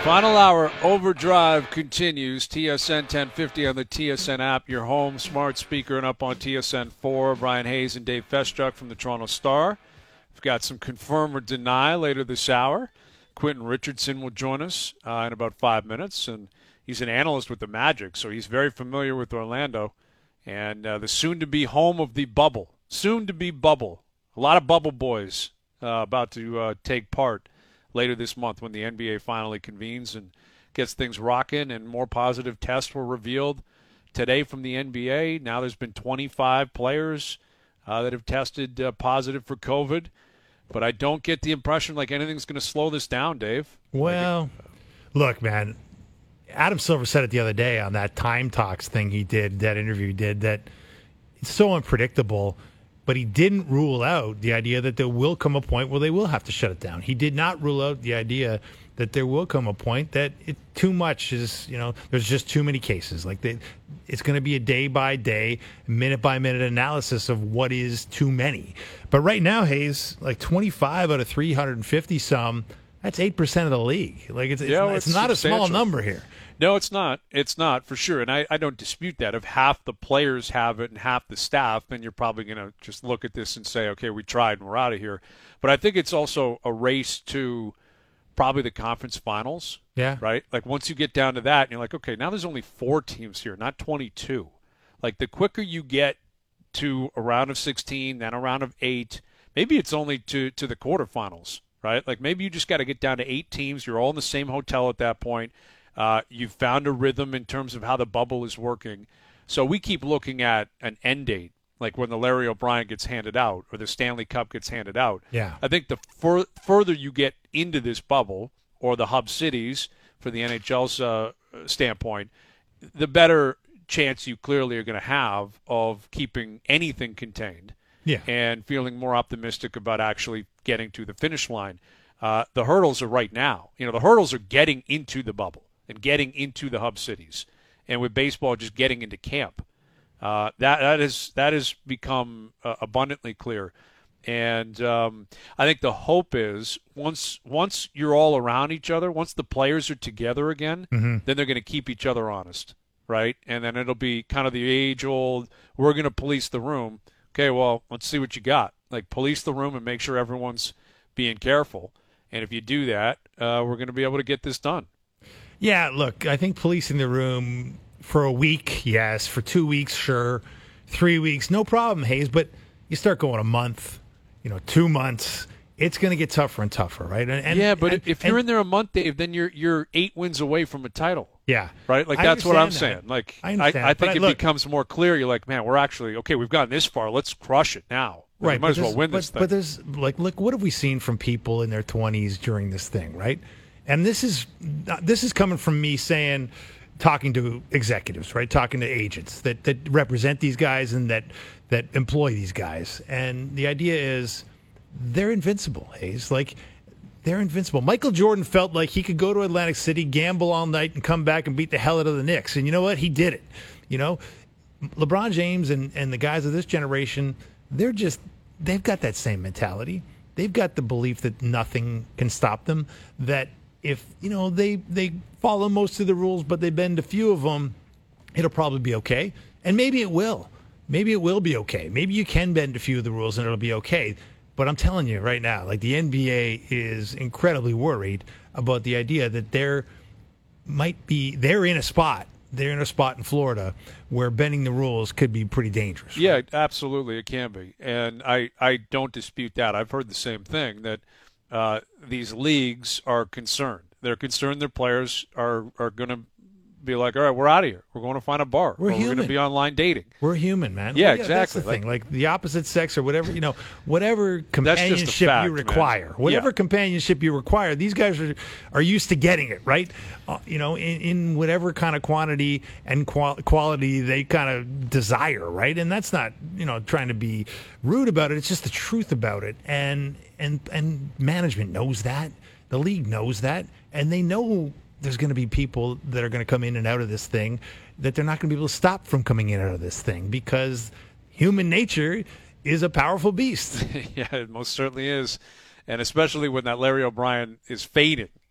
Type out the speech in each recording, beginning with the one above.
Final hour overdrive continues. TSN 1050 on the TSN app, your home smart speaker, and up on TSN 4. Brian Hayes and Dave Festruck from the Toronto Star. We've got some confirm or deny later this hour. Quentin Richardson will join us in about 5 minutes, and he's an analyst with the Magic, so he's very familiar with Orlando and the soon-to-be home of the bubble. Soon-to-be bubble. A lot of bubble boys about to take part later this month when the NBA finally convenes and gets things rocking, and more positive tests were revealed today from the NBA. Now there's been 25 players that have tested positive for COVID, but I don't get the impression like anything's going to slow this down, Dave. Well, look, man, Adam Silver said it the other day on that Time Talks thing he did, that interview he did, that it's so unpredictable. But he didn't rule out the idea that there will come a point where they will have to shut it down. He did not rule out the idea that there will come a point that too much is, there's just too many cases. Like it's going to be a day-by-day, minute-by-minute analysis of what is too many. But right now, Hayes, like 25 out of 350-some, that's 8% of the league. Like it's not a small number here. No, it's not. It's not, for sure. And I don't dispute that. If half the players have it and half the staff, then you're probably going to just look at this and say, okay, we tried and we're out of here. But I think it's also a race to probably the conference finals. Yeah. Right? Like once you get down to that, and you're like, okay, now there's only 4 teams here, not 22. Like the quicker you get to a round of 16, then a round of 8, maybe it's only to the quarterfinals, right? Like maybe you just got to get down to 8 teams. You're all in the same hotel at that point. You've found a rhythm in terms of how the bubble is working. So we keep looking at an end date, like when the Larry O'Brien gets handed out or the Stanley Cup gets handed out. Yeah. I think the further you get into this bubble, or the hub cities for the NHL's standpoint, the better chance you clearly are going to have of keeping anything contained. Yeah. And feeling more optimistic about actually getting to the finish line. The hurdles are right now. The hurdles are getting into the bubble and getting into the hub cities, and with baseball just getting into camp, that has become abundantly clear. And I think the hope is once you're all around each other, once the players are together again, then they're going to keep each other honest, right? And then it'll be kind of the age-old, we're going to police the room. Okay, well, let's see what you got. Like police the room and make sure everyone's being careful. And if you do that, we're going to be able to get this done. Yeah, look, I think policing the room for a week, yes. For 2 weeks, sure. 3 weeks, no problem, Hayes. But you start going a month, 2 months, it's going to get tougher and tougher, right? If you're in there a month, Dave, then you're 8 wins away from a title. Yeah. Right? Like, that's what I'm saying. Like, I think it becomes more clear. You're like, man, we're actually, okay, we've gotten this far. Let's crush it now. Right. We might as well win this thing. But there's, look, what have we seen from people in their 20s during this thing, right? And this is coming from me talking to executives, right? Talking to agents that represent these guys and that employ these guys. And the idea is they're invincible, Hayes. Like, they're invincible. Michael Jordan felt like he could go to Atlantic City, gamble all night, and come back and beat the hell out of the Knicks. And you know what? He did it. LeBron James and the guys of this generation, they've got that same mentality. They've got the belief that nothing can stop them, that if, they follow most of the rules, but they bend a few of them, it'll probably be okay. And maybe it will. Maybe it will be okay. Maybe you can bend a few of the rules and it'll be okay. But I'm telling you right now, like the NBA is incredibly worried about the idea that they're in a spot in Florida where bending the rules could be pretty dangerous. Right? Yeah, absolutely, it can be. And I don't dispute that. I've heard the same thing, that these leagues are concerned. They're concerned their players are going to be like, all right, we're out of here. We're going to find a bar. We're going to be online dating. We're human, man. Yeah, exactly. exactly. That's the thing. Like the opposite sex or whatever, whatever companionship fact, you require, whatever companionship you require, these guys are used to getting it, right? In whatever kind of quantity and quality they kind of desire, right? And that's not, trying to be rude about it. It's just the truth about it. And management knows that. The league knows that. And they know there's going to be people that are going to come in and out of this thing that they're not going to be able to stop from coming in and out of this thing, because human nature is a powerful beast. Yeah, it most certainly is. And especially when that Larry O'Brien is fading,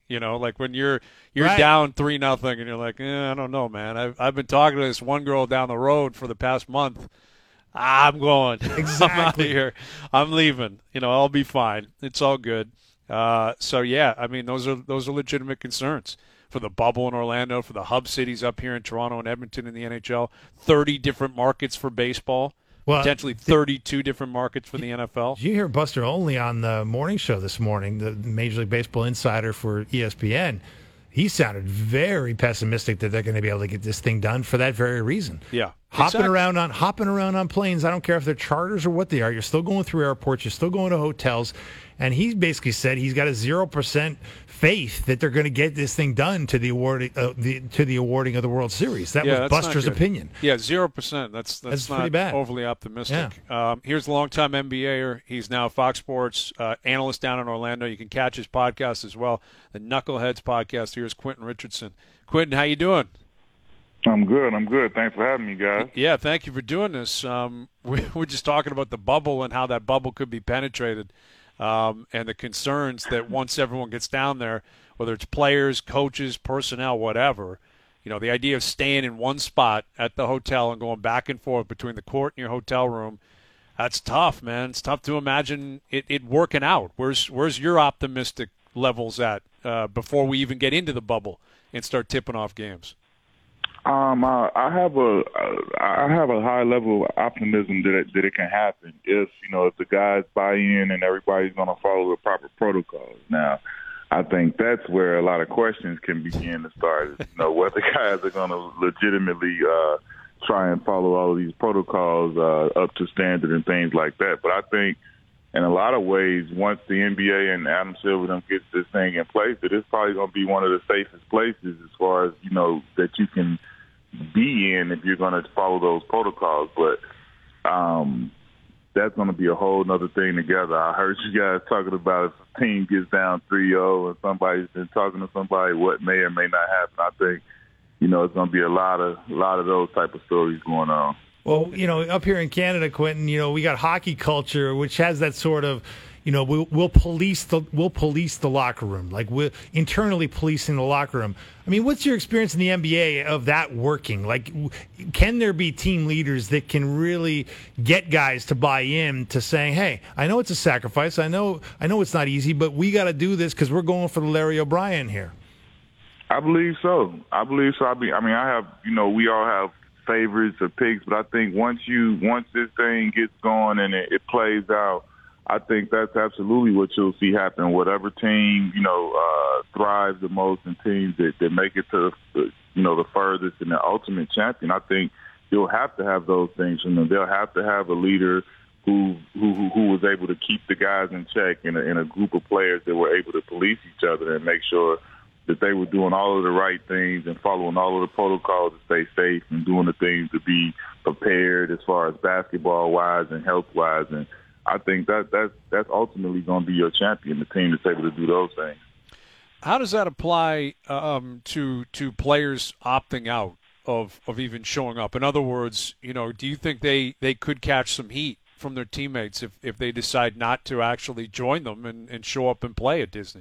You know, like when you're Right. down 3-0 and you're like, I don't know, man. I've been talking to this one girl down the road for the past month. I'm going. I'm out of Exactly. here. I'm leaving. You know, I'll be fine. It's all good. So yeah, I mean, those are legitimate concerns for the bubble in Orlando, for the hub cities up here in Toronto and Edmonton in the NHL. 30 different markets for baseball, Well, potentially 32 different markets for the NFL. did you hear Buster Olney on the morning show this morning, the Major League Baseball insider for ESPN? He sounded very pessimistic that they're going to be able to get this thing done for that very reason. Yeah, Hopping exactly. around on planes. I don't care if they're charters or what they are. You're still going through airports. You're still going to hotels. And he basically said he's got a 0% faith that they're going to get this thing done to the awarding of the World Series. That was That's not Buster's good. opinion. Yeah, 0%. That's That's not pretty bad. overly optimistic. Here's the longtime NBAer. He's now a Fox Sports analyst down in Orlando. You can catch his podcast as well, the Knuckleheads podcast. Here's Quentin Richardson. Quentin, how you doing? I'm good. Thanks for having me, guys. Yeah, thank you for doing this. We're just talking about the bubble and how that bubble could be penetrated, and the concerns that once everyone gets down there, whether it's players, coaches, personnel, whatever, you know, the idea of staying in one spot at the hotel and going back and forth between the court and your hotel room, that's tough, man. It's tough to imagine it working out. Where's your optimistic levels at before we even get into the bubble and start tipping off games? I have a high level of optimism that it can happen if the guys buy in and everybody's going to follow the proper protocols. Now, I think that's where a lot of questions can begin to start. Whether guys are going to legitimately try and follow all of these protocols up to standard and things like that. But I think in a lot of ways, once the NBA and Adam Silver them gets this thing in place, that it's probably going to be one of the safest places as far as that you can be in if you're going to follow those protocols. But that's going to be a whole nother thing together. I heard you guys talking about if a team gets down 3-0 and somebody's been talking to somebody, what may or may not happen. I think it's going to be a lot of those type of stories going on. Well, up here in Canada, Quentin, we got hockey culture, which has that sort of, we'll police the locker room, like we're internally policing the locker room. I mean, what's your experience in the NBA of that working? Like, can there be team leaders that can really get guys to buy in to saying, "Hey, I know it's a sacrifice. I know it's not easy, but we got to do this because we're going for the Larry O'Brien here." I believe so. I have, we all have favorites or picks, but I think once this thing gets going and it plays out, I think that's absolutely what you'll see happen. Whatever team, thrives the most and teams that make it to the furthest and the ultimate champion, I think you'll have to have those things from them. They'll have to have a leader who was able to keep the guys in check in a group of players that were able to police each other and make sure that they were doing all of the right things and following all of the protocols to stay safe and doing the things to be prepared as far as basketball-wise and health-wise. And I think that's ultimately going to be your champion, the team that's able to do those things. How does that apply to players opting out of even showing up? In other words, do you think they could catch some heat from their teammates if they decide not to actually join them and show up and play at Disney?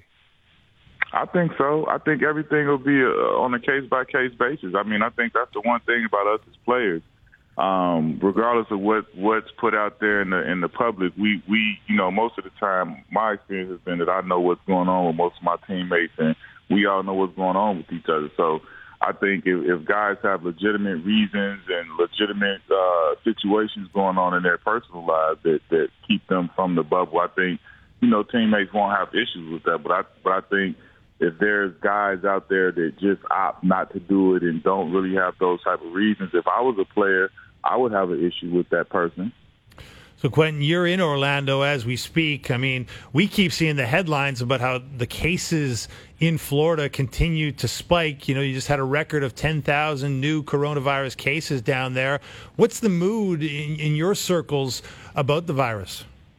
I think so. I think everything will be on a case-by-case basis. I mean, I think that's the one thing about us as players. Regardless of what's put out there in the public, we most of the time, my experience has been that I know what's going on with most of my teammates, and we all know what's going on with each other. So I think if guys have legitimate reasons and legitimate situations going on in their personal lives that keep them from the bubble, I think teammates won't have issues with that. But I think if there's guys out there that just opt not to do it and don't really have those type of reasons, if I was a player, I would have an issue with that person. So, Quentin, you're in Orlando as we speak. I mean, we keep seeing the headlines about how the cases in Florida continue to spike. You just had a record of 10,000 new coronavirus cases down there. What's the mood in your circles about the virus?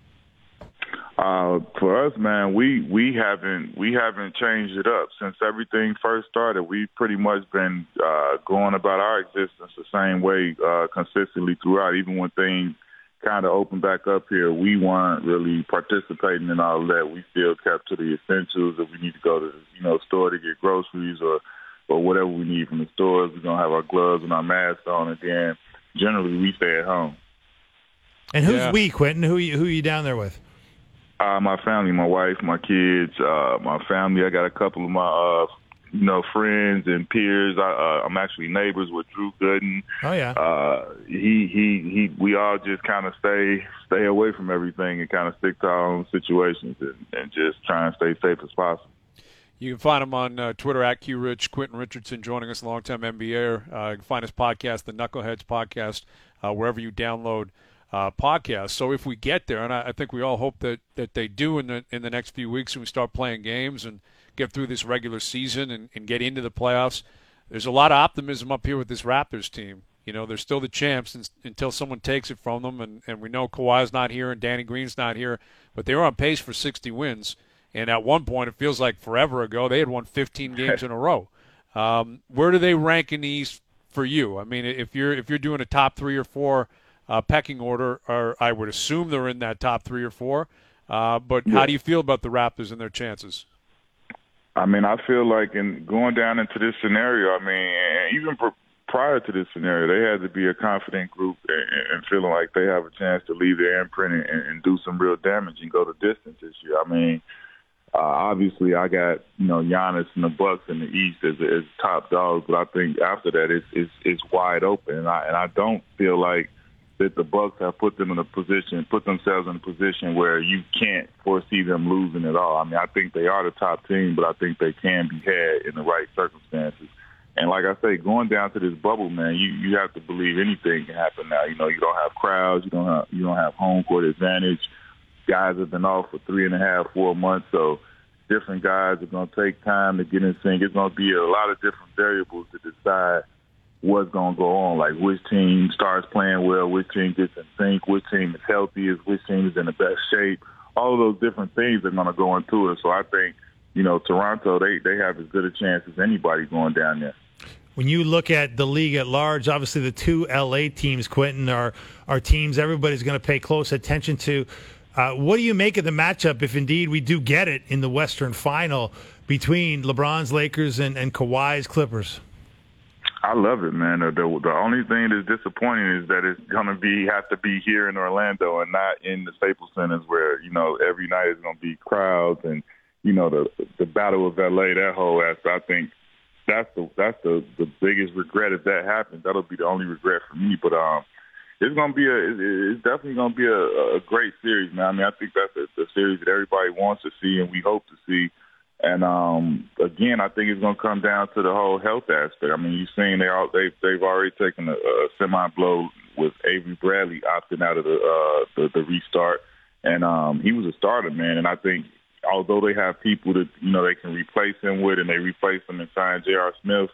For us, man, we haven't changed it up since everything first started. We've pretty much been going about our existence the same way consistently throughout, even when things kind of opened back up here, we weren't really participating in all of that. We still kept to the essentials. If we need to go to the store to get groceries or whatever we need from the stores, we're gonna have our gloves and our masks on. And then generally we stay at home. And who's we, Quentin? Who are you down there with? My family, my wife, my kids, my family. I got a couple of my friends and peers. I'm actually neighbors with Drew Gooden. Oh yeah. We all just kind of stay away from everything and kind of stick to our own situations and just try and stay safe as possible. You can find him on Twitter at QRich. Quentin Richardson joining us, longtime NBAer. You can find his podcast, the Knuckleheads Podcast, wherever you download podcasts. So if we get there, and I think we all hope that they do in the next few weeks, and we start playing games and get through this regular season and get into the playoffs, there's a lot of optimism up here with this Raptors team. They're still the champs until someone takes it from them, and we know Kawhi's not here and Danny Green's not here, but they were on pace for 60 wins. And at one point, it feels like forever ago, they had won 15 games in a row. Where do they rank in the East for you? I mean, if you're doing a top 3 or 4 pecking order, or I would assume they're in that top 3 or 4. But how do you feel about the Raptors and their chances? I mean, I feel like in going down into this scenario, I mean, even prior to this scenario, they had to be a confident group and feeling like they have a chance to leave their imprint and do some real damage and go the distance this year. I mean, obviously, I got Giannis and the Bucks in the East as top dogs, but I think after that it's wide open, and I don't feel like that the Bucks have put themselves in a position where you can't foresee them losing at all. I mean, I think they are the top team, but I think they can be had in the right circumstances. And like I say, going down to this bubble, man, you have to believe anything can happen now. You don't have crowds, you don't have home court advantage. Guys have been off for 3.5, 4 months, so different guys are going to take time to get in sync. It's going to be a lot of different variables to decide what's going to go on, like which team starts playing well, which team gets in sync, which team is healthiest, which team is in the best shape. All of those different things are going to go into it. So I think, Toronto, they have as good a chance as anybody going down there. When you look at the league at large, obviously the 2 L.A. teams, Quentin, are teams everybody's going to pay close attention to. What do you make of the matchup if indeed we do get it in the Western Final between LeBron's Lakers and Kawhi's Clippers? I love it, man. The only thing that's disappointing is that it's going to have to be here in Orlando and not in the Staples Centers where, every night is going to be crowds and, the Battle of L.A., that whole aspect. I think that's the biggest regret if that happens. That'll be the only regret for me. But it's definitely going to be a great series, man. I mean, I think that's the series that everybody wants to see and we hope to see. And again, I think it's going to come down to the whole health aspect. I mean, you've seen they've already taken a semi-blow with Avery Bradley opting out of the restart, and he was a starter, man. And I think although they have people that they can replace him with, and they replace him and sign J.R. Smith,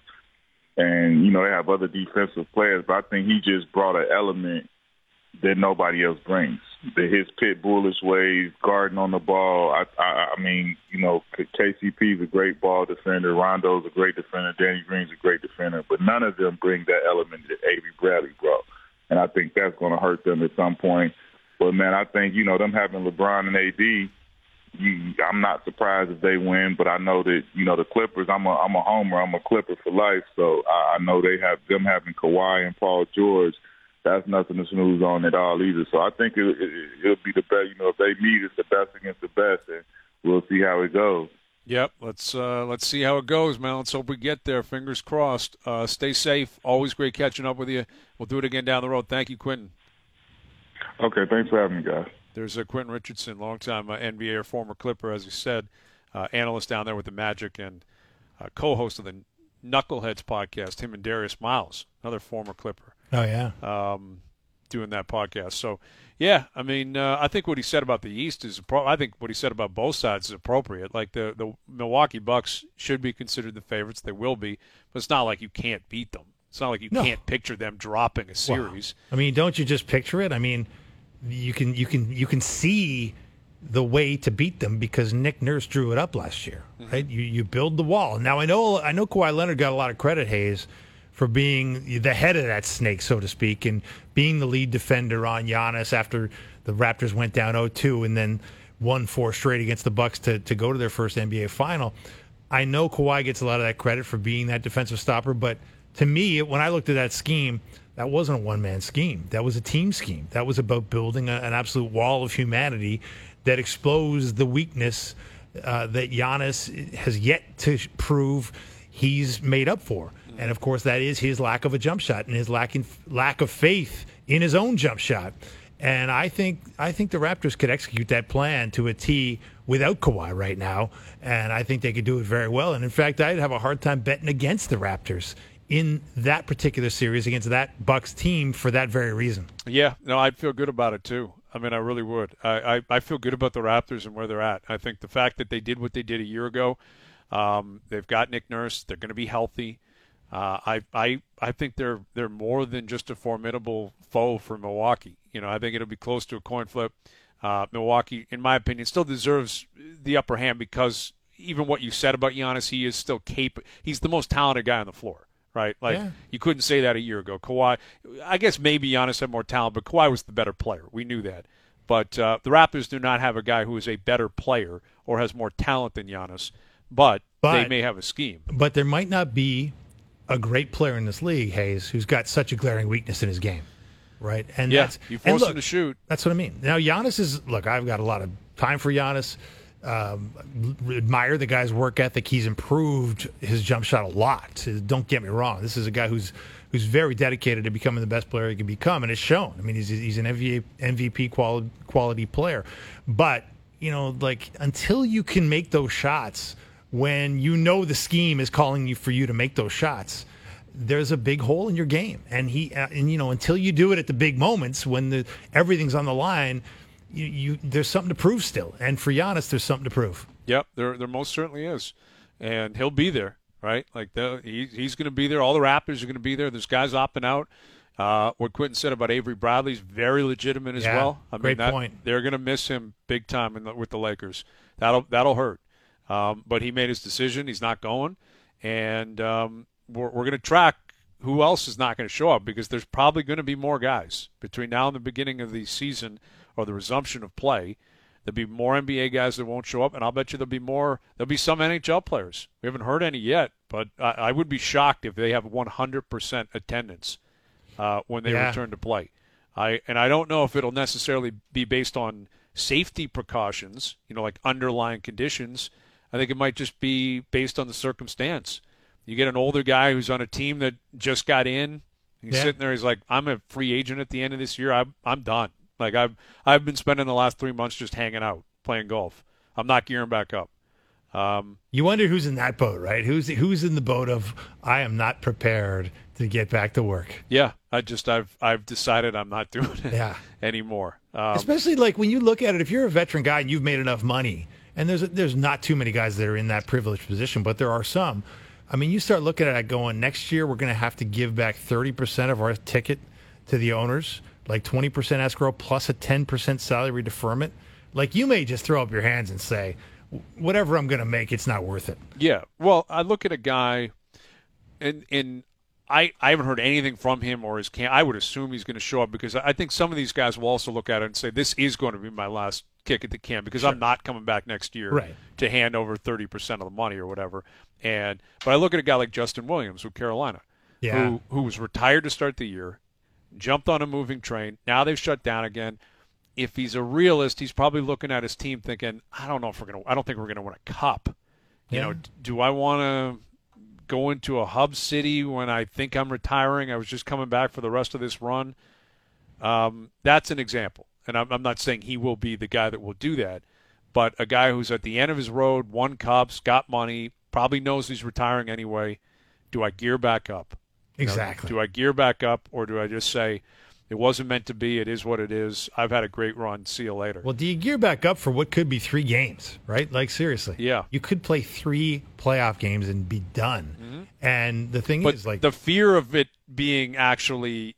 and they have other defensive players, but I think he just brought an element that nobody else brings. His pit bullish ways, guarding on the ball. I mean, KCP is a great ball defender. Rondo's a great defender. Danny Green's a great defender. But none of them bring that element that Avery Bradley brought. And I think that's going to hurt them at some point. But, man, I think, them having LeBron and AD, I'm not surprised if they win. But I know that, the Clippers, I'm a homer. I'm a Clipper for life. So I know they have them having Kawhi and Paul George. That's nothing to snooze on at all either. So I think it'll be the best. If they meet, it's the best against the best, and we'll see how it goes. Yep, let's see how it goes, man. Let's hope we get there. Fingers crossed. Stay safe. Always great catching up with you. We'll do it again down the road. Thank you, Quentin. Okay, thanks for having me, guys. There's Quentin Richardson, longtime NBA, former Clipper, as you said, analyst down there with the Magic and co-host of the Knuckleheads podcast. Him and Darius Miles, another former Clipper. Oh, yeah. Doing that podcast. So, yeah, I mean, I think what he said about the East I think what he said about both sides is appropriate. Like the Milwaukee Bucks should be considered the favorites. They will be. But it's not like you can't beat them. It's not like you can't picture them dropping a series. Well, I mean, don't you just picture it? I mean, you can see the way to beat them because Nick Nurse drew it up last year, right? You build the wall. Now, I know Kawhi Leonard got a lot of credit, Hayes, for being the head of that snake, so to speak, and being the lead defender on Giannis after the Raptors went down 0-2 and then won 4 straight against the Bucks to go to their first NBA final. I know Kawhi gets a lot of that credit for being that defensive stopper, but to me, when I looked at that scheme, that wasn't a one-man scheme. That was a team scheme. That was about building an absolute wall of humanity that exposed the weakness that Giannis has yet to prove he's made up for. And, of course, that is his lack of a jump shot and his lack of faith in his own jump shot. And I think the Raptors could execute that plan to a T without Kawhi right now, and I think they could do it very well. And, in fact, I'd have a hard time betting against the Raptors in that particular series against that Bucks team for that very reason. Yeah, no, I'd feel good about it too. I mean, I really would. I feel good about the Raptors and where they're at. I think the fact that they did what they did a year ago, they've got Nick Nurse, they're going to be healthy. I think they're more than just a formidable foe for Milwaukee. I think it'll be close to a coin flip. Milwaukee, in my opinion, still deserves the upper hand because even what you said about Giannis, he is still capable. He's the most talented guy on the floor. Right? You couldn't say that a year ago. Kawhi, I guess maybe Giannis had more talent, but Kawhi was the better player. We knew that. But the Raptors do not have a guy who is a better player or has more talent than Giannis, but they may have a scheme. But there might not be a great player in this league, Hayes, who's got such a glaring weakness in his game. Right? And you force him to shoot. That's what I mean. Now, Giannis is, look, I've got a lot of time for Giannis. Admire the guy's work ethic. He's improved his jump shot a lot. Don't get me wrong. This is a guy who's very dedicated to becoming the best player he can become, and it's shown. I mean, he's an MVP quality player. But, until you can make those shots when the scheme is calling for you to make those shots, there's a big hole in your game. And until you do it at the big moments when everything's on the line, there's something to prove still, and for Giannis, there's something to prove. Yep, there most certainly is, and he'll be there, right? He's going to be there. All the Raptors are going to be there. There's guys opting out. What Quentin said about Avery Bradley is very legitimate as well. Great point. They're going to miss him big time with the Lakers. That'll hurt. But he made his decision. He's not going, and we're going to track who else is not going to show up because there's probably going to be more guys between now and the beginning of the season or the resumption of play. There'll be more NBA guys that won't show up, and I'll bet you there'll be some NHL players. We haven't heard any yet, but I would be shocked if they have 100% attendance when they return to play. I don't know if it'll necessarily be based on safety precautions, like underlying conditions. I think it might just be based on the circumstance. You get an older guy who's on a team that just got in. He's sitting there. He's like, I'm a free agent at the end of this year. I'm done. Like I've been spending the last 3 months just hanging out, playing golf. I'm not gearing back up. You wonder who's in that boat, right? Who's in the boat of I am not prepared to get back to work. Yeah, I've decided I'm not doing it anymore. Especially when you look at it, if you're a veteran guy and you've made enough money, and there's not too many guys that are in that privileged position, but there are some. I mean, you start looking at it going, next year we're going to have to give back 30% of our ticket to the owners. 20% escrow plus a 10% salary deferment. You may just throw up your hands and say, whatever I'm going to make, it's not worth it. Yeah. Well, I look at a guy, and I haven't heard anything from him or his camp. I would assume he's going to show up because I think some of these guys will also look at it and say, this is going to be my last kick at the can because I'm not coming back next year to hand over 30% of the money or whatever. But I look at a guy like Justin Williams with Carolina, who was retired to start the year, jumped on a moving train. Now they've shut down again. If he's a realist, he's probably looking at his team thinking, I don't think we're gonna win a cup. Do I want to go into a hub city when I think I'm retiring? I was just coming back for the rest of this run. That's an example, and I'm not saying he will be the guy that will do that, but a guy who's at the end of his road, won cups, got money, probably knows he's retiring anyway. Do I gear back up? Exactly. Do I gear back up, or do I just say it wasn't meant to be, it is what it is, I've had a great run, see you later? Well, do you gear back up for what could be 3 games, right? Seriously. Yeah. You could play 3 playoff games and be done. Mm-hmm. And the thing is, the fear of it being actually,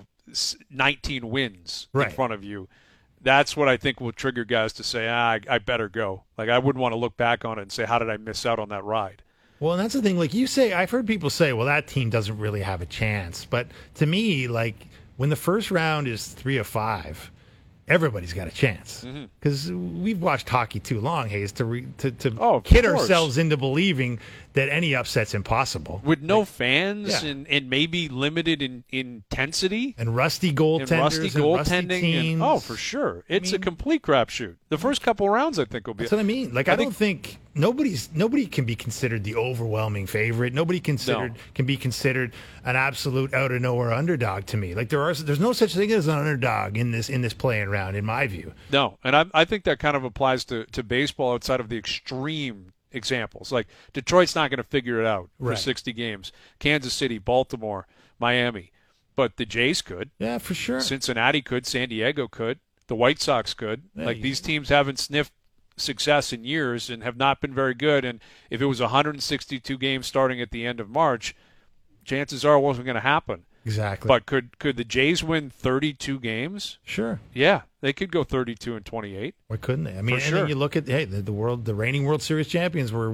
19 wins in front of you, that's what I think will trigger guys to say, I better go. I wouldn't want to look back on it and say, how did I miss out on that ride? Well, and that's the thing. Like you say, I've heard people say, well, that team doesn't really have a chance. But to me, like when the first round is 3 of 5, everybody's got a chance because we've watched hockey too long, Hayes, to kid ourselves into believing that any upset's impossible. With no fans and maybe limited in intensity. And rusty goaltenders and rusty goaltending. Teams. For sure. It's a complete crapshoot. The first couple rounds, I think, will be. That's what I mean. Like, I don't think nobody can be considered the overwhelming favorite. Nobody can be considered an absolute out of nowhere underdog to me. Like, there's no such thing as an underdog in this playing round, in my view. No, and I think that kind of applies to baseball outside of the extreme examples. Like Detroit's not going to figure it out for 60 games. Kansas City, Baltimore, Miami. But the Jays could. Yeah, for sure. Cincinnati could. San Diego could. The White Sox could. Like these teams haven't sniffed success in years and have not been very good. And if it was 162 games starting at the end of March, chances are it wasn't going to happen. Exactly. But could the Jays win 32 games? Sure. Yeah, they could go 32-28. Why couldn't they? I mean, sure. Then you look at the reigning World Series champions were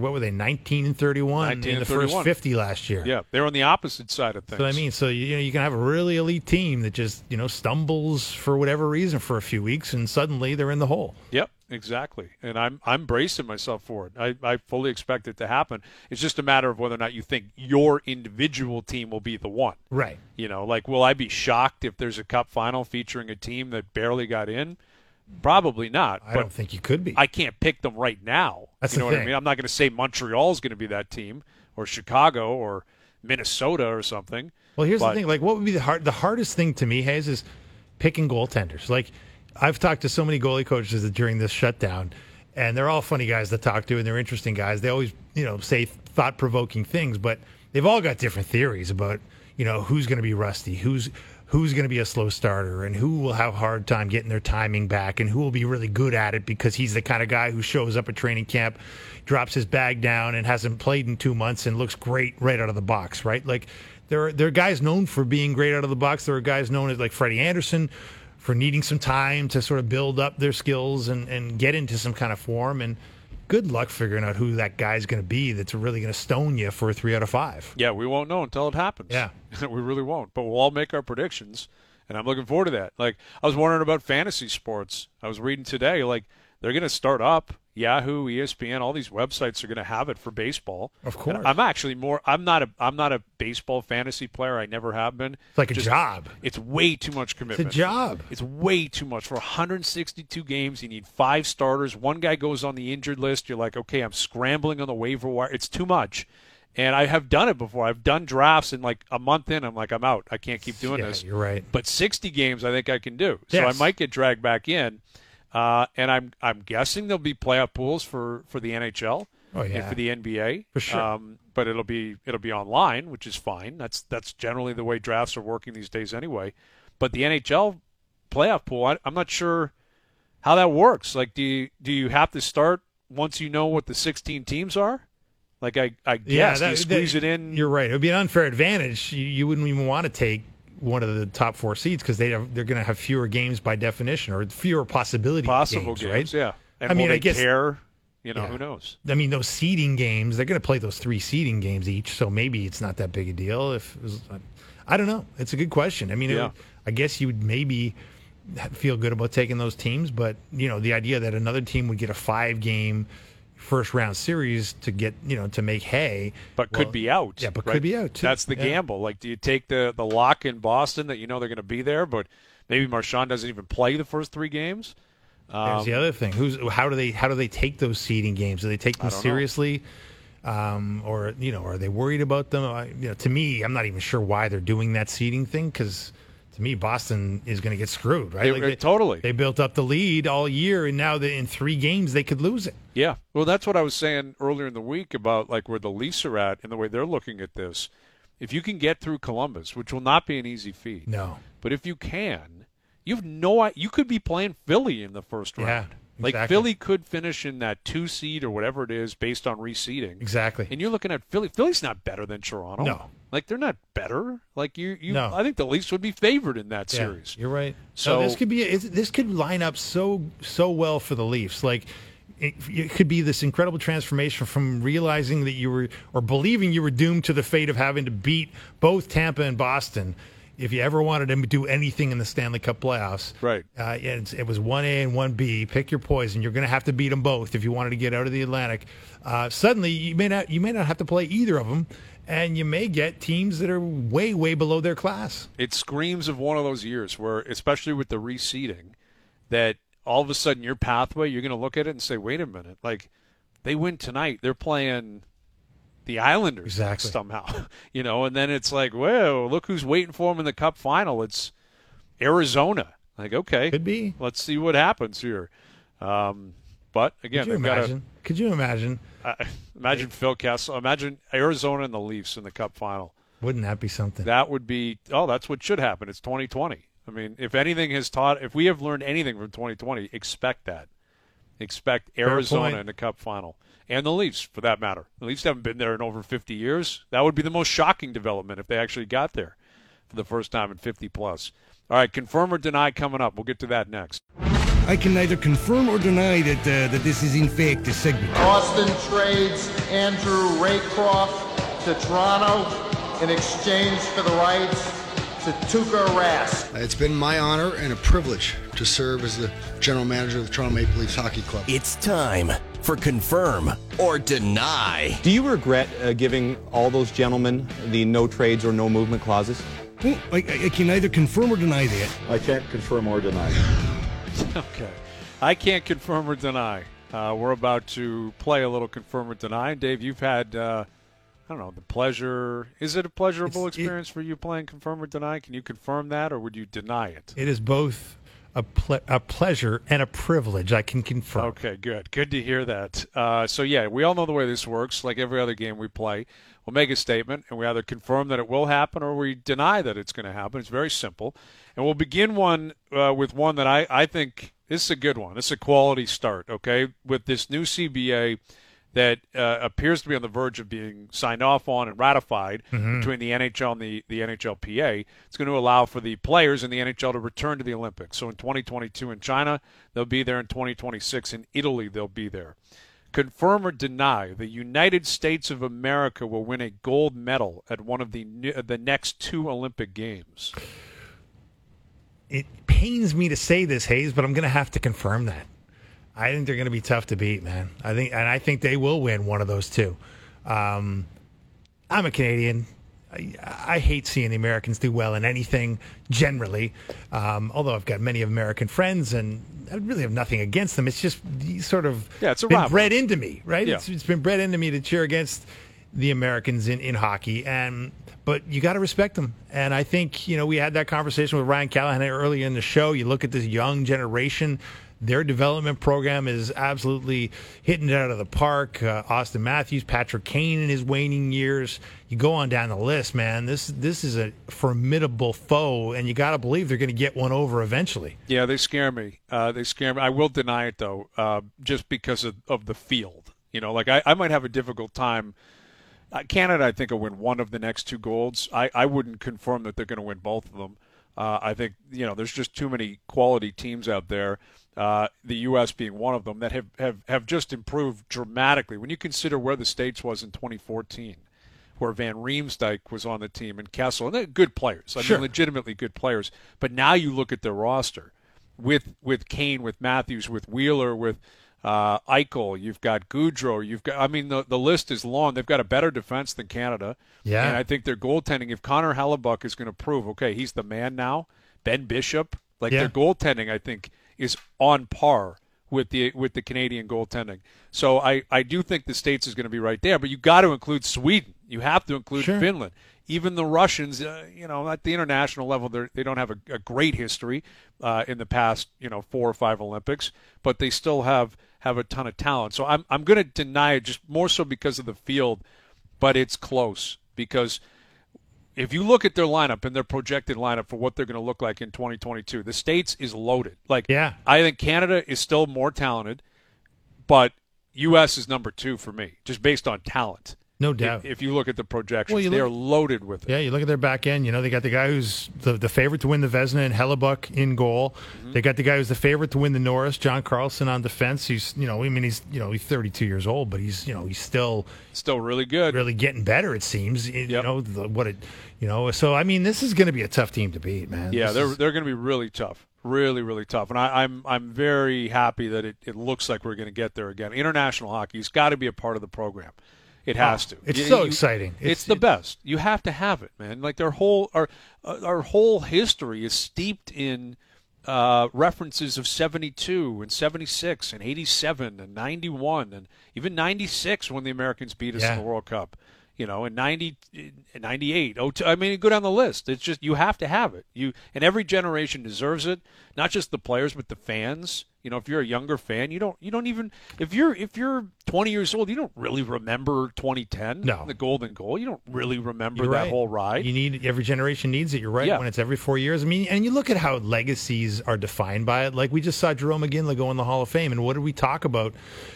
19-31 in the first 50 last year. Yeah, they're on the opposite side of things. So I mean, you can have a really elite team that just stumbles for whatever reason for a few weeks, and suddenly they're in the hole. Yep. Exactly, and I'm bracing myself for it. I fully expect it to happen. It's just a matter of whether or not you think your individual team will be the one. Right. Like, will I be shocked if there's a Cup final featuring a team that barely got in? Probably not. I don't think you could be. I can't pick them right now. That's you know the what thing. I mean? I'm not going to say Montreal's going to be that team, or Chicago, or Minnesota, or something. Well, here's the thing. Like, what would be the hardest thing to me, Hayes, is picking goaltenders. Like, I've talked to so many goalie coaches during this shutdown, and they're all funny guys to talk to, and they're interesting guys. They always, say thought-provoking things, but they've all got different theories about, who's going to be rusty, who's going to be a slow starter, and who will have a hard time getting their timing back, and who will be really good at it because he's the kind of guy who shows up at training camp, drops his bag down, and hasn't played in 2 months and looks great right out of the box, right? Like, there are guys known for being great out of the box. There are guys known as, like, Freddie Anderson, for needing some time to sort of build up their skills and get into some kind of form. And good luck figuring out who that guy's going to be that's really going to stone you for a 3 out of 5. Yeah, we won't know until it happens. Yeah. We really won't. But we'll all make our predictions, and I'm looking forward to that. Like, I was wondering about fantasy sports. I was reading today, like, they're going to start up. Yahoo, ESPN, all these websites are going to have it for baseball. Of course. And I'm actually I'm not a baseball fantasy player. I never have been. It's like a job. It's way too much commitment. It's a job. It's way too much. For 162 games, you need 5 starters. One guy goes on the injured list. You're like, okay, I'm scrambling on the waiver wire. It's too much. And I have done it before. I've done drafts, and like a month in, I'm like, I'm out. I can't keep doing this. You're right. But 60 games, I think I can do. Yes. So I might get dragged back in. And I'm guessing there'll be playoff pools for the NHL and for the NBA. For sure. But it'll be online, which is fine. That's generally the way drafts are working these days anyway. But the NHL playoff pool, I'm not sure how that works. Like, do you have to start once you know what the 16 teams are? Like, I guess you squeeze it in. You're right. It would be an unfair advantage. You wouldn't even want to take one of the top 4 seeds because they're going to have fewer games by definition, or fewer possible games, right? Yeah. And I mean, will they I guess care? Who knows? I mean, those seeding games, they're going to play those 3 seeding games each, so maybe it's not that big a deal. I don't know. It's a good question. I mean, I guess you would maybe feel good about taking those teams, but the idea that another team would get a 5-game first round series to get to make hay, but could be out. Yeah, but right? could be out too. That's the gamble. Like, do you take the lock in Boston that they're going to be there, but maybe Marchand doesn't even play the first 3 games? There's the other thing. How do they take those seeding games? Do they take them seriously, or are they worried about them? To me, I'm not even sure why they're doing that seeding thing because. To me, Boston is going to get screwed, right? Totally. They built up the lead all year, and now in 3 games they could lose it. Yeah. Well, that's what I was saying earlier in the week about like where the Leafs are at and the way they're looking at this. If you can get through Columbus, which will not be an easy feat. No. But if you can, you could be playing Philly in the first round. Yeah. Like, exactly. Philly could finish in that 2 seed or whatever it is based on reseeding. Exactly. And you're looking at Philly. Philly's not better than Toronto. No. Like, they're not better. Like, No. I think the Leafs would be favored in that series. You're right. So this could line up so well for the Leafs. Like, it could be this incredible transformation from realizing that you were, or believing you were doomed to the fate of having to beat both Tampa and Boston if you ever wanted to do anything in the Stanley Cup playoffs. Right. It was 1A and 1B. Pick your poison. You're going to have to beat them both if you wanted to get out of the Atlantic. Suddenly, you may not have to play either of them, and you may get teams that are way, way below their class. It screams of one of those years where, especially with the reseeding, that all of a sudden your pathway, you're going to look at it and say, wait a minute, like they win tonight, they're playing the Islanders somehow, and then it's like, whoa, look who's waiting for them in the Cup final. It's Arizona. Like, okay, could be. Let's see what happens here. But again, could you imagine? Imagine Phil Kessel. Imagine Arizona and the Leafs in the Cup final. Wouldn't that be something? That would be. Oh, that's what should happen. It's 2020. I mean, if anything has taught, if we have learned anything from 2020, expect that. Expect Arizona in the Cup final. And the Leafs, for that matter. The Leafs haven't been there in over 50 years. That would be the most shocking development if they actually got there for the first time in 50-plus. All right, confirm or deny coming up. We'll get to that next. I can neither confirm or deny that this is in fact a segment. Austin trades Andrew Raycroft to Toronto in exchange for the rights to Tuukka Rask. It's been my honor and a privilege to serve as the general manager of the Toronto Maple Leafs Hockey Club. It's time for Confirm or Deny. Do you regret giving all those gentlemen the no trades or no movement clauses? Well, I can neither confirm or deny that. I can't confirm or deny. Okay. I can't confirm or deny. We're about to play a little confirm or deny. Dave, you've had, I don't know, the pleasure. Is it a pleasurable experience for you playing confirm or deny? Can you confirm that, or would you deny it? It is both a pleasure and a privilege, I can confirm. Okay, good. Good to hear that. So, yeah, we all know the way this works. Like every other game we play, we'll make a statement, and we either confirm that it will happen or we deny that it's going to happen. It's very simple. And we'll begin with one that I think this is a good one. This is a quality start, okay, with this new CBA that appears to be on the verge of being signed off on and ratified between the NHL and the NHLPA. It's going to allow for the players in the NHL to return to the Olympics. So in 2022 in China, they'll be there. In 2026 in Italy, they'll be there. Confirm or deny the United States of America will win a gold medal at one of the next two Olympic Games. It pains me to say this, Hayes, but I'm going to have to confirm that. I think they're going to be tough to beat, man. I think they will win one of those two. I'm a Canadian. I hate seeing the Americans do well in anything generally, although I've got many American friends, and I really have nothing against them. It's just sort of it's been bred into me, right? Yeah. It's been bred into me to cheer against the Americans in hockey, but you got to respect them. And I think, we had that conversation with Ryan Callahan earlier in the show. You look at this young generation. Their development program is absolutely hitting it out of the park. Austin Matthews, Patrick Kane in his waning years. You go on down the list, man. This is a formidable foe, and you got to believe they're going to get one over eventually. Yeah, they scare me. I will deny it, though, just because of the field. I might have a difficult time. Canada, I think, will win one of the next two golds. I wouldn't confirm that they're going to win both of them. I think, there's just too many quality teams out there. The U.S. being one of them, that have just improved dramatically. When you consider where the States was in 2014, where Van Riemsdyk was on the team and Kessel, and they're good players. I mean, legitimately good players. But now you look at their roster with Kane, with Matthews, with Wheeler, with Eichel. You've got Goudreau. The list is long. They've got a better defense than Canada. Yeah. And I think their goaltending, if Connor Hellebuck is going to prove, okay, he's the man now, Ben Bishop, their goaltending, I think, is on par with the Canadian goaltending. So I do think the States is going to be right there, but you got to include Sweden. You have to include Finland. Even the Russians, at the international level, they don't have a great history in the past, 4 or 5 Olympics, but they still have a ton of talent. So I'm going to deny it just more so because of the field, but it's close because if you look at their lineup and their projected lineup for what they're going to look like in 2022, the States is loaded. I think Canada is still more talented, but U.S. is number 2 for me, just based on talent. No doubt. If you look at the projections, Well, they're loaded with it. Yeah, you look at their back end. They got the guy who's the favorite to win the Vezina and Hellebuck in goal. Mm-hmm. They got the guy who's the favorite to win the Norris, John Carlson on defense. He's he's 32 years old, but he's still really good, really getting better. It seems. So I mean, this is going to be a tough team to beat, man. Yeah, they're going to be really tough. Really, really tough. And I'm very happy that it looks like we're going to get there again. International hockey's got to be a part of the program. It has to. It's so exciting. It's the best. You have to have it, man. Like our whole history is steeped in references of 72 and 76 and 87 and 91 and even 96 when the Americans beat us in the World Cup. In 90, 98, 02. I mean, go down the list. It's just you have to have it. And every generation deserves it. Not just the players, but the fans. If you're a younger fan, you don't even if you're 20 years old, you don't really remember 2010, the golden goal. You don't really remember that whole ride. Every generation needs it. You're right. When it's every 4 years. I mean, and you look at how legacies are defined by it. Like we just saw Jerome McGinley go in the Hall of Fame, and what did we talk about?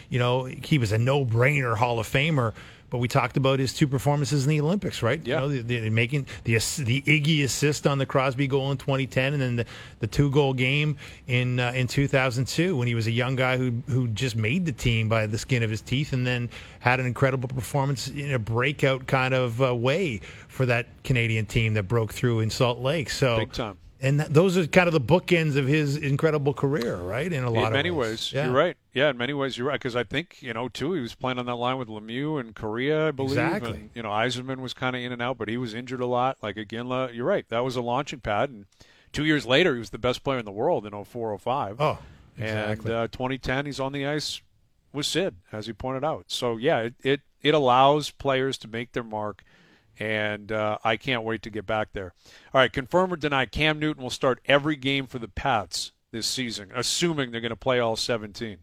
He was a no-brainer Hall of Famer. But we talked about his two performances in the Olympics, right? Yeah. Making the Iggy assist on the Crosby goal in 2010, and then the 2-goal game in 2002 when he was a young guy who just made the team by the skin of his teeth, and then had an incredible performance in a breakout kind of way for that Canadian team that broke through in Salt Lake. So big time. And those are kind of the bookends of his incredible career, right? In many ways. You're right. Yeah, in many ways you're right. Because I think, too, he was playing on that line with Lemieux and Correa, I believe. Exactly. And, Yzerman was kind of in and out, but he was injured a lot. Like Iginla, you're right. That was a launching pad. And 2 years later, he was the best player in the world in 04-05. Oh, exactly. And 2010, he's on the ice with Sid, as he pointed out. So, yeah, it allows players to make their mark. And I can't wait to get back there. All right, confirm or deny Cam Newton will start every game for the Pats this season, assuming they're going to play all 17.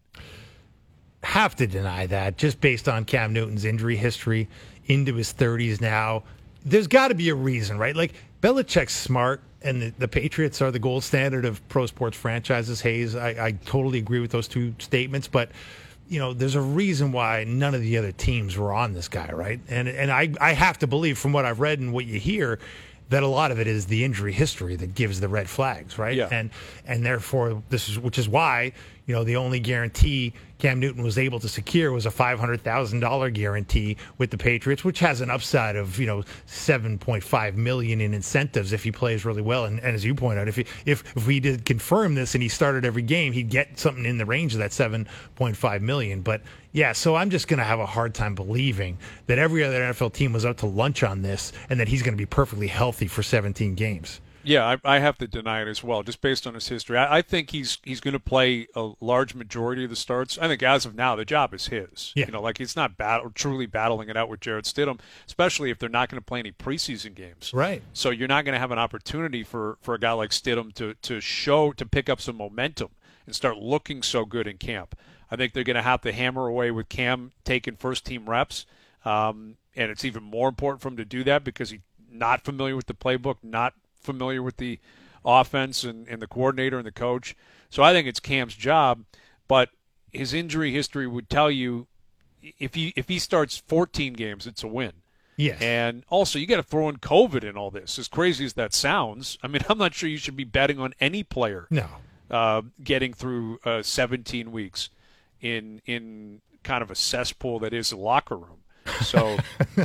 Have to deny that, just based on Cam Newton's injury history into his 30s now. There's got to be a reason, right? Like, Belichick's smart, and the Patriots are the gold standard of pro sports franchises, Hayes. I totally agree with those two statements, but there's a reason why none of the other teams were on this guy, right? And I have to believe from what I've read and what you hear that a lot of it is the injury history that gives the red flags, right? Yeah. And therefore which is why the only guarantee Cam Newton was able to secure was a $500,000 guarantee with the Patriots, which has an upside of $7.5 million in incentives if he plays really well. And as you point out, if we did confirm this and he started every game, he'd get something in the range of that $7.5 million. But yeah, so I'm just going to have a hard time believing that every other NFL team was out to lunch on this and that he's going to be perfectly healthy for 17 games. Yeah, I have to deny it as well, just based on his history. I think he's going to play a large majority of the starts. I think as of now, the job is his. Yeah. Like he's not truly battling it out with Jarrett Stidham, especially if they're not going to play any preseason games. Right. So you're not going to have an opportunity for a guy like Stidham to pick up some momentum and start looking so good in camp. I think they're going to have to hammer away with Cam taking first-team reps, and it's even more important for him to do that because he's not familiar with the playbook, not familiar with the offense and the coordinator and the coach. So I think it's Cam's job, but his injury history would tell you if he starts 14 games, it's a win. Yes. And also you got to throw in COVID in all this. As crazy as that sounds, I mean, I'm not sure you should be betting on any player getting through 17 weeks in kind of a cesspool that is a locker room. So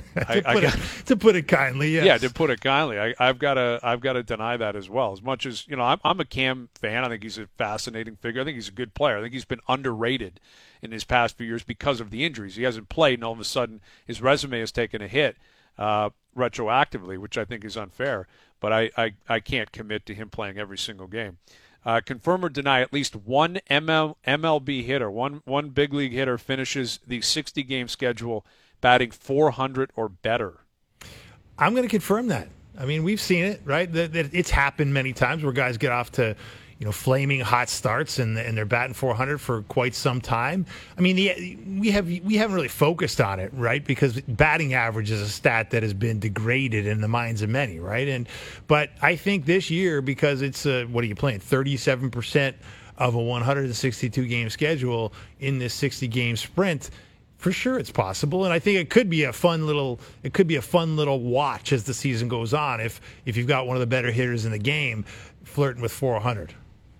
to put it kindly, yes. Yeah, to put it kindly, I've got to deny that as well. As much as I'm a Cam fan. I think he's a fascinating figure. I think he's a good player. I think he's been underrated in his past few years because of the injuries. He hasn't played, and all of a sudden his resume has taken a hit retroactively, which I think is unfair. But I can't commit to him playing every single game. Confirm or deny at least one MLB hitter, one big league hitter finishes the 60-game schedule batting .400 or better. I'm going to confirm that. I mean, we've seen it, right? That it's happened many times where guys get off to, flaming hot starts and they're batting .400 for quite some time. I mean, we haven't really focused on it, right? Because batting average is a stat that has been degraded in the minds of many, right? But I think this year, because it's what are you playing? 37% of a 162 game schedule in this 60 game sprint. For sure, it's possible, and I think it could be a fun little watch as the season goes on. If you've got one of the better hitters in the game flirting with 400.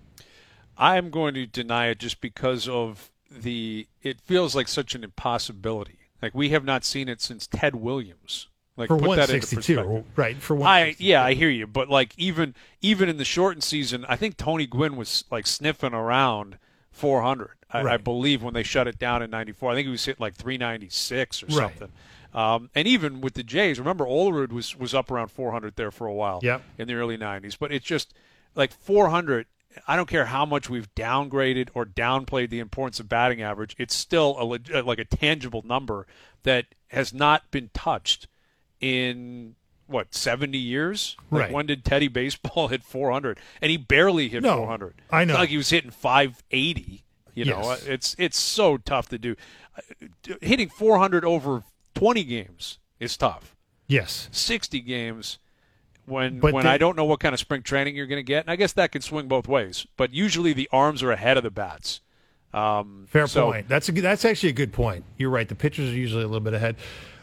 I am going to deny it just because of it feels like such an impossibility. Like, we have not seen it since Ted Williams. Like, For put that into 162, perspective. right? For 162. I hear you, but like even in the shortened season, I think Tony Gwynn was like sniffing around 400. I believe when they shut it down in '94, I think he was hitting like 396 or something. And even with the Jays, remember Olerud was up around 400 there for a while in the early '90s. But it's just like 400. I don't care how much we've downgraded or downplayed the importance of batting average. It's still like a tangible number that has not been touched in 70 years? Like, when did Teddy Baseball hit 400? And he barely hit 400. I know. It's not like he was hitting 580. You know, it's so tough to do. Hitting 400 over 20 games is tough. Yes. 60 games when I don't know what kind of spring training you're going to get, and I guess that can swing both ways. But usually the arms are ahead of the bats. Fair point. That's actually a good point. You're right. The pitchers are usually a little bit ahead.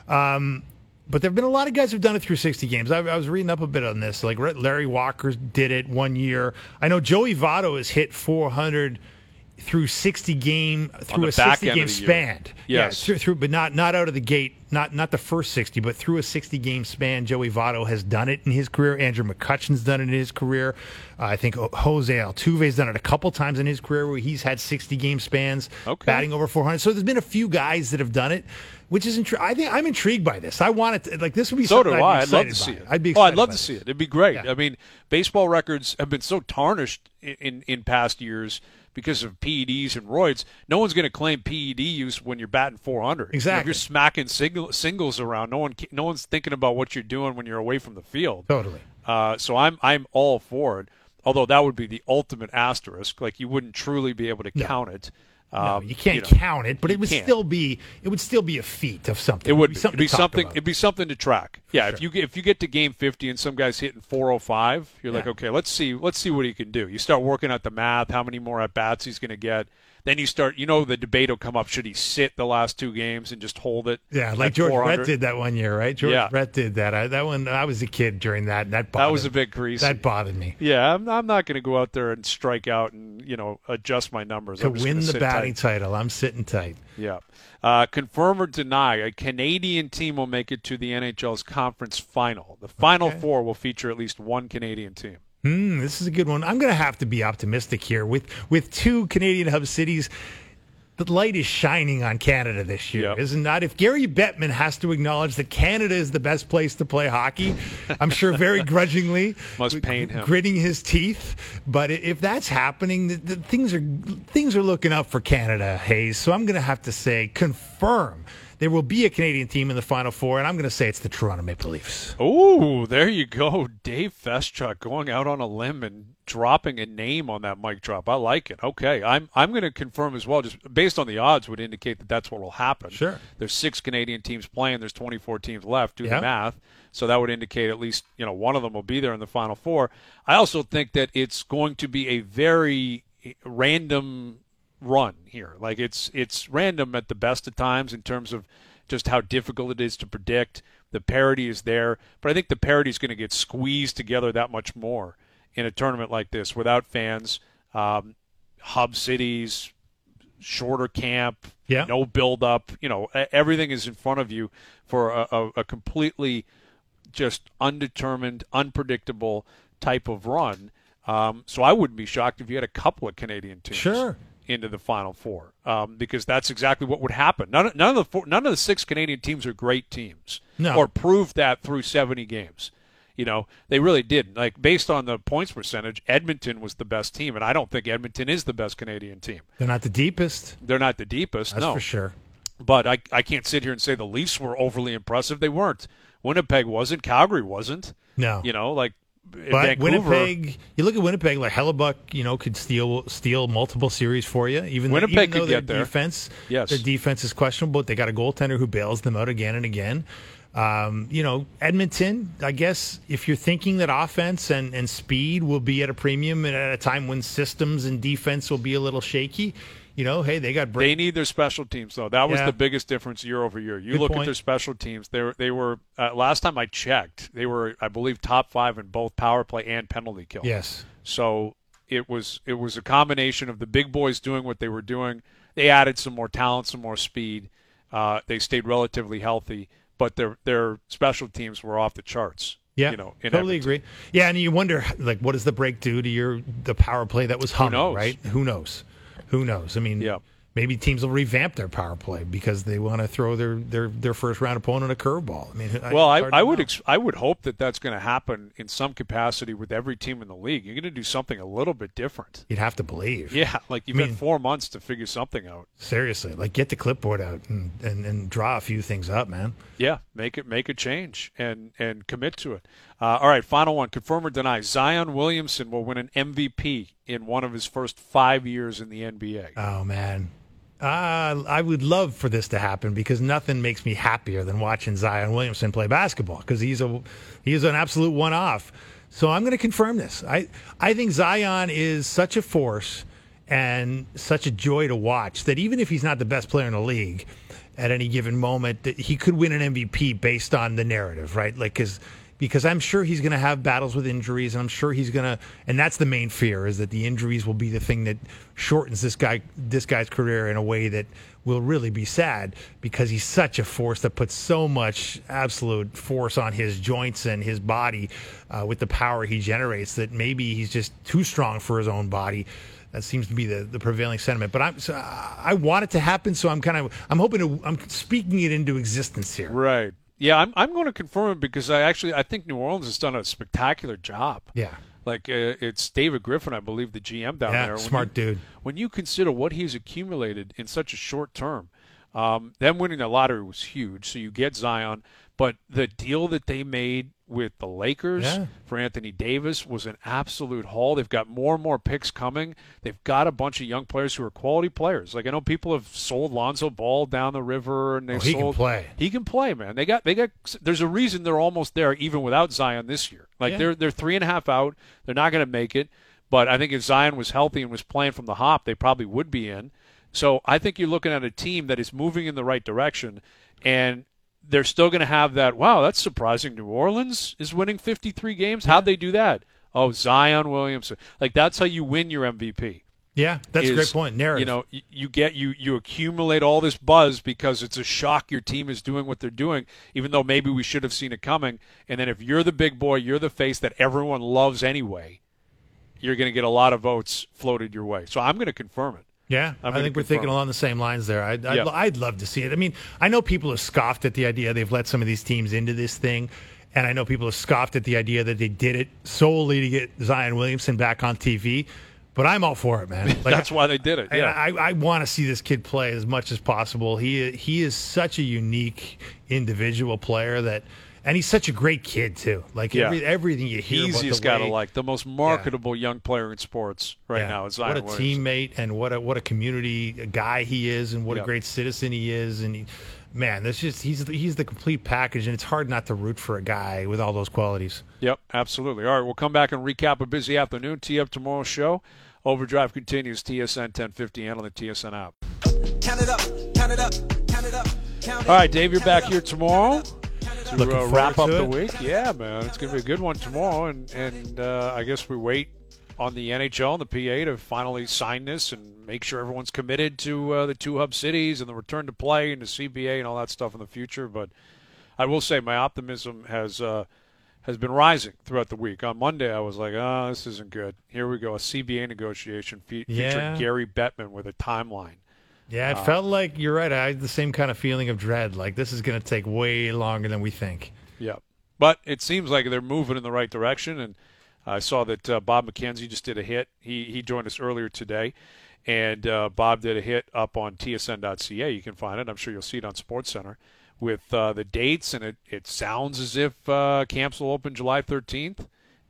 But there have been a lot of guys who've done it through 60 games. I was reading up a bit on this. Like Larry Walker did it one year. I know Joey Votto has hit 400 through 60 game through a 60 game span. Yes. Yeah, through but not out of the gate, not the first 60, but through a 60 game span. Joey Votto has done it in his career. Andrew McCutchen's done it in his career. I think Jose Altuve's done it a couple times in his career where he's had 60 game spans, batting over 400. So there's been a few guys that have done it, which is I think I'm intrigued by this. I want it to, like, this would be something I'd love to see it. I'd be excited. I'd love to see it. It'd be great. Yeah. I mean, baseball records have been so tarnished in past years because of PEDs and roids. No one's going to claim PED use when you're batting 400. Exactly. You know, if you're smacking singles around, no one's thinking about what you're doing when you're away from the field. Totally. So I'm all for it. Although that would be the ultimate asterisk. Like, you wouldn't truly be able to count it. No, you can't count it, but it would still be a feat of something. It would be. It'd be something to track. Yeah, sure. If you get to game 50 and some guy's hitting 405, you're like, okay, let's see what he can do. You start working out the math, how many more at bats he's going to get. Then you start, the debate will come up, should he sit the last two games and just hold it? Yeah, like George Brett did that one year, right? George Brett did that. That one, I was a kid during that. That was a big crease. That bothered me. Yeah, I'm not going to go out there and strike out and, adjust my numbers. To win the batting title, I'm sitting tight. Yeah. Confirm or deny, a Canadian team will make it to the NHL's conference final. The Final Four will feature at least one Canadian team. This is a good one. I'm going to have to be optimistic here. With two Canadian hub cities, the light is shining on Canada this year, isn't that? If Gary Bettman has to acknowledge that Canada is the best place to play hockey, I'm sure very grudgingly, must pain him, gritting his teeth. But if that's happening, the things are looking up for Canada, Hayes. So I'm going to have to say confirm. There will be a Canadian team in the Final Four, and I'm going to say it's the Toronto Maple Leafs. Oh, there you go. Dave Feschuk going out on a limb and dropping a name on that mic drop. I like it. Okay, I'm going to confirm as well, just based on the odds would indicate that that's what will happen. Sure. There's 6 Canadian teams playing. There's 24 teams left. Do the math. So that would indicate at least, one of them will be there in the Final Four. I also think that it's going to be a very random run here. Like, it's random at the best of times in terms of just how difficult it is to predict. The parity is there, but I think the parity is going to get squeezed together that much more in a tournament like this without fans, hub cities, shorter camp, no build up. Everything is in front of you for a completely just undetermined, unpredictable type of run. So I wouldn't be shocked if you had a couple of Canadian teams into the Final Four, because that's exactly what would happen. None of the 6 Canadian teams are great teams, or proved that through 70 games. They really didn't. Like, based on the points percentage, Edmonton was the best team, and I don't think Edmonton is the best Canadian team. They're not the deepest. That's for sure. But I can't sit here and say the Leafs were overly impressive. They weren't. Winnipeg wasn't. Calgary wasn't. No. But Vancouver, Winnipeg, you look at Winnipeg, like Hellebuck, could steal multiple series for you. Even Winnipeg though could their get there. Their defense is questionable, but they got a goaltender who bails them out again and again. Edmonton, I guess, if you're thinking that offense and speed will be at a premium and at a time when systems and defense will be a little shaky, hey, they got They need their special teams, though. That was Yeah. the biggest difference year over year. You Good look at point. their special teams; they were last time I checked, they were, I believe, top 5 in both power play and penalty kill. Yes. So it was a combination of the big boys doing what they were doing. They added some more talent, some more speed. They stayed relatively healthy, but their special teams were off the charts. Yeah, in totally Edmonton. agree. Yeah, and you wonder, like, what does the break do to the power play that was humming, knows? right? Who knows? I mean, Yeah. maybe teams will revamp their power play because they want to throw their first round opponent a curveball. I mean, Well, it's hard to know. I would hope that that's going to happen in some capacity with every team in the league. You're going to do something a little bit different. You'd have to believe. Yeah, like you've had 4 months to figure something out. Seriously, like get the clipboard out and draw a few things up, man. Yeah, make a change and commit to it. All right, final one. Confirm or deny? Zion Williamson will win an MVP in one of his first 5 years in the NBA. Oh man. I would love for this to happen because nothing makes me happier than watching Zion Williamson play basketball because he is an absolute one-off. So I'm going to confirm this. I think Zion is such a force and such a joy to watch that even if he's not the best player in the league at any given moment, that he could win an MVP based on the narrative, right? Like because I'm sure he's going to have battles with injuries, and I'm sure he's going to, and that's the main fear, is that the injuries will be the thing that shortens this guy's career in a way that will really be sad because he's such a force that puts so much absolute force on his joints and his body with the power he generates that maybe he's just too strong for his own body. That seems to be the prevailing sentiment. But I want it to happen, so I'm speaking it into existence here. Right. Yeah, I'm going to confirm it because I think New Orleans has done a spectacular job. Yeah. Like it's David Griffin, I believe, the GM down there. Smart dude. When you consider what he's accumulated in such a short term, them winning the lottery was huge. So you get Zion, but the deal that they made with the Lakers for Anthony Davis was an absolute haul. They've got more and more picks coming. They've got a bunch of young players who are quality players. Like I know people have sold Lonzo Ball down the river, and he can play. He can play, man. They got. There's a reason they're almost there, even without Zion this year. Like they're 3.5 out. They're not going to make it. But I think if Zion was healthy and was playing from the hop, they probably would be in. So I think you're looking at a team that is moving in the right direction, and they're still going to have that, wow, that's surprising. New Orleans is winning 53 games. How'd they do that? Oh, Zion Williamson. Like, that's how you win your MVP. Yeah, that's a great point. Narrative. You accumulate all this buzz because it's a shock your team is doing what they're doing, even though maybe we should have seen it coming. And then if you're the big boy, you're the face that everyone loves anyway, you're going to get a lot of votes floated your way. So I'm going to confirm it. Yeah, I think we're thinking along the same lines there. I'd love to see it. I mean, I know people have scoffed at the idea they've let some of these teams into this thing, and I know people have scoffed at the idea that they did it solely to get Zion Williamson back on TV, but I'm all for it, man. Like, that's why they did it, yeah. I want to see this kid play as much as possible. He is such a unique individual player and he's such a great kid, too. Like, everything you hear about Easiest guy to like. The most marketable young player in sports now is Zion Williamson. What a teammate and what a community guy he is and what a great citizen he is. And, he's the complete package, and it's hard not to root for a guy with all those qualities. Yep, absolutely. All right, we'll come back and recap a busy afternoon. Tee up tomorrow's show. Overdrive continues, TSN 1050 and on the TSN app. Count it up, count it up, count it up. All right, Dave, you're back here tomorrow to wrap up to the it. week. Yeah, man, it's going to be a good one tomorrow, and I guess we wait on the NHL and the PA to finally sign this and make sure everyone's committed to the 2 hub cities and the return to play and the CBA and all that stuff in the future. But I will say my optimism has been rising throughout the week. On Monday, I was like, oh, this isn't good. Here we go, a CBA negotiation featuring Gary Bettman with a timeline. Yeah, it felt like, you're right, I had the same kind of feeling of dread. Like, this is going to take way longer than we think. Yeah. But it seems like they're moving in the right direction, and I saw that Bob McKenzie just did a hit. He joined us earlier today, and Bob did a hit up on tsn.ca. You can find it. I'm sure you'll see it on SportsCenter with the dates, and it sounds as if camps will open July 13th,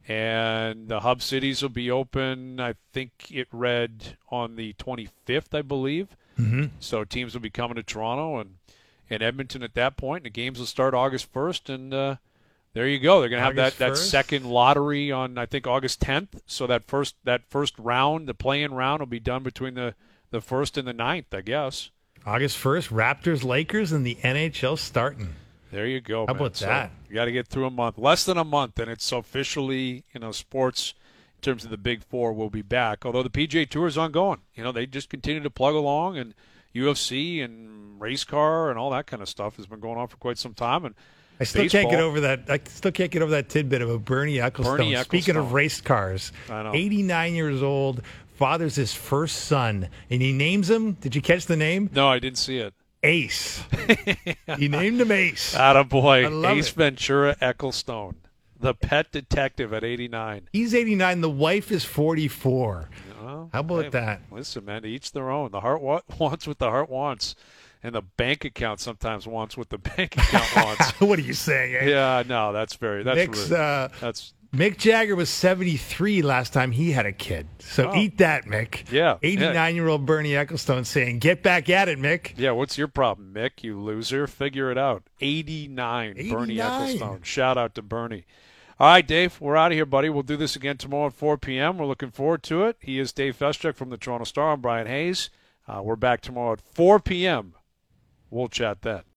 and the hub cities will be open, I think it read on the 25th, I believe. Mm-hmm. So teams will be coming to Toronto and Edmonton at that point. And the games will start August 1st, and there you go. They're going to have that second lottery on, I think, August 10th. So that first round, the play-in round, will be done between the the 1st and the 9th, I guess. August 1st, Raptors, Lakers, and the NHL starting. There you go. How man. about that? You got to get through a month, less than a month, and it's officially, sports in terms of the Big Four will be back. Although the PGA Tour is ongoing, they just continue to plug along, and UFC and race car and all that kind of stuff has been going on for quite some time. And I still can't get over that. I still can't get over that tidbit of a Bernie Ecclestone. Speaking of race cars, I know. 89 years old, fathers his first son, and he names him. Did you catch the name? No, I didn't see it. Ace. He named him Ace. Attaboy. Ace Ventura Ecclestone, the pet detective at 89. He's 89. The wife is 44. Well, how about that? Listen, man, to each their own. The heart wants what the heart wants. And the bank account sometimes wants what the bank account wants. What are you saying? Eh? Yeah, no, that's rude. That's Mick Jagger was 73 last time he had a kid. So eat that, Mick. Yeah. 89-year-old Bernie Ecclestone saying, get back at it, Mick. Yeah, what's your problem, Mick, you loser? Figure it out. 89. Bernie Ecclestone. Shout out to Bernie. All right, Dave, we're out of here, buddy. We'll do this again tomorrow at 4 p.m. We're looking forward to it. He is Dave Feschuk from the Toronto Star. I'm Brian Hayes. We're back tomorrow at 4 p.m. We'll chat then.